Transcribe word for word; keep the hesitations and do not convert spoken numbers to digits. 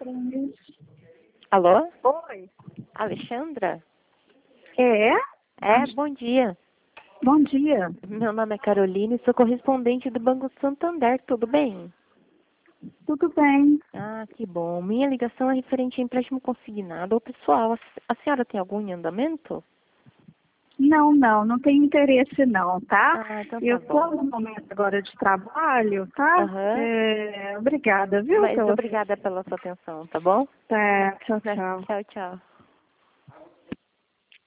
Três. Alô? Oi. Alexandra? É? É, bom dia. Bom dia. Meu nome é Carolina e sou correspondente do Banco Santander, tudo bem? Tudo bem? Ah, que bom. Minha ligação é referente a empréstimo consignado. Ô, pessoal, a, a senhora tem algum em andamento? Não, não, não tenho interesse não, tá? Ah, então tá Eu bom. estou no momento agora de trabalho, tá? Aham. É, obrigada, viu? Mas Pela... obrigada pela sua atenção, tá bom? Tá, tchau, tchau. Tchau, tchau.